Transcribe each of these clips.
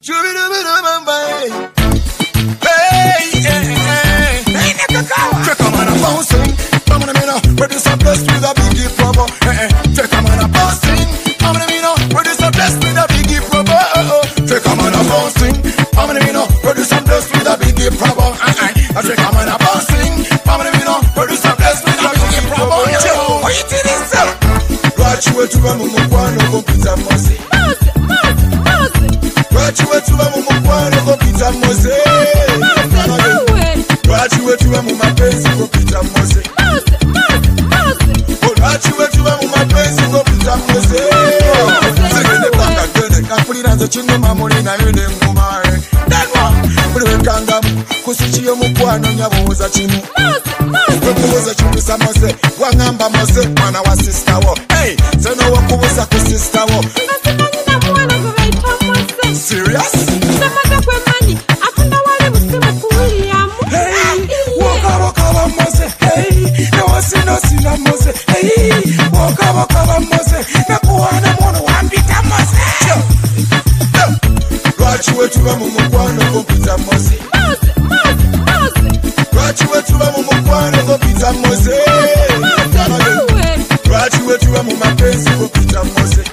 Check a man a bouncing, I'm gonna mean produce a blessed with a biggie proper. Check a man a bouncing, I'm gonna mean produce a blessed with a biggie proper. Check a man a bouncing, I'm gonna mean produce a blessed with a biggie proper. Check a man a bouncing, I'm gonna mean produce a blessed with a biggie proper. What you did is graduate to a mumukwano go pizza mose. Graduate to a mumukwano go pizza mose. Graduate to a mumapenzi go pizza mose. Graduate to a mumapenzi go pizza mose. Segene panga gene kapulira nze chino mamuli na yene nguma. Danwa buli kanga kusichiyo mukwano nyaboza chino. Kubuza chumisa mose wangamba mose mwana wa sister wo. Hey, zeno wakubuza ku sister wo. Serious? Samata kwe mani akunda wale musimu kuwiliamu. Hey, waka wa mose. Hey, no sina mose. Hey, waka wa mose. Na kuwana mwana wambita mose. Graduate wa mumukwano go pizza mose. Graduate wa mumukwano go pizza mose. Graduate wa mumapenzi go pizza mose.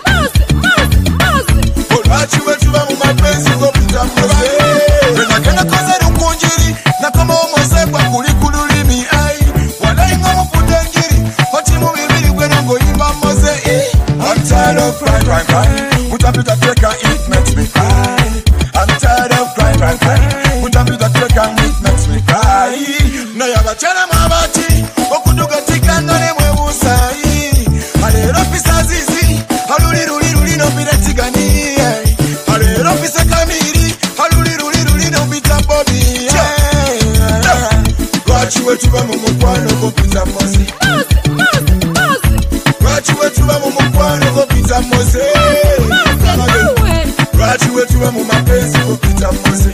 Graduate wa mumapenzi go pizza mose. Nakana koza rukunjiri nakoma mose kwa kulikululimi ai. Wala ingo muputengiri hoti mu bibiri gweno ngo imba mose. I'm tired of crying. Put up with a tracker, it makes me cry. I'm tired of crying. Put up with a tracker, it makes me cry. Na yabachana mabati okuduga tikanga ne mwebusai. Alero pisa zizi haluli no biretigani. Alero pisa kamiri haluli no bitabobi. Graduate wa mumukwano go pizza mose. Graduate wa mumukwano go pizza mose. Graduate wa mumapenzi go pizza mose.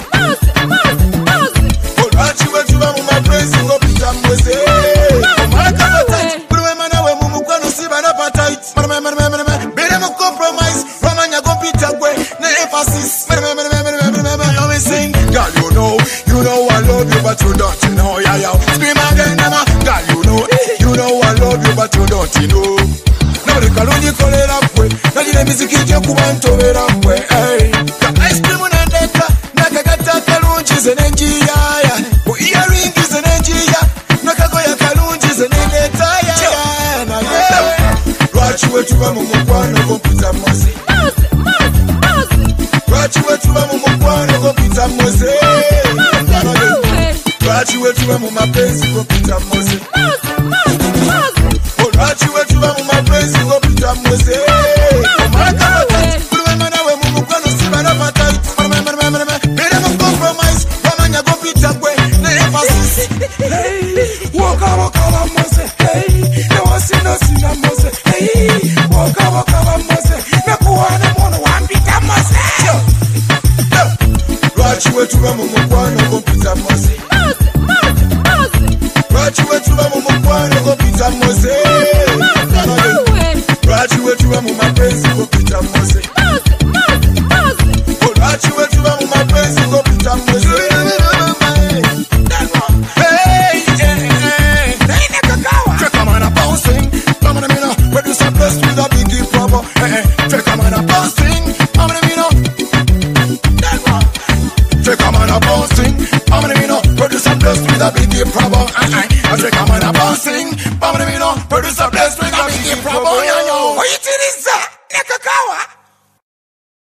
Graduate wa mumapenzi go pizza mose. Omaka tight, buru mana we mumukwano siba na tight. Bere mu compromise, romanya go pizza gwe na emphasis. Always saying, girl you know I love you but you don't know. Yeah. Scream again, mama. Girl you know I love you but you don't know. Nobody kalonji kolera kwe, najile miziki je kubantobera kwe. Ice cream unandeka, nakagata kalonji zenenjia. Earring zenenjia, nakagoya kalonji zenendeta. Graduate wa mumukwano go pizza mose. Graduate wa mumukwano go pizza mose. Graduate wa mumapenzi go pizza mose. Graduate wa mumapenzi go pizza mose. Omaka tight, buru mana we mumukwano siba na tight. Bere mu compromise, romanya go pizza gwe na emphasis. Hey, waka wa mose. Hey, no sina mose. Hey, waka wa mose. Na kuwana mwana wambita mose. Graduate wa mumukwano go pizza mose. Graduate wa mumukwano go pizza mose. Graduate wa mumapenzi go pizza mose. Graduate wa mumapenzi go pizza mose. Hey, check a man a bouncing, I'm gonna mean produce a blessed with a biggie proper. Check a man a bouncing, I'm gonna mean check a man a bouncing, I'm gonna mean produce a blessed with a biggie proper. Check a man a bouncing, I'm gonna mean produce a blessed with a biggie proper. What you did is that? Nekakawa.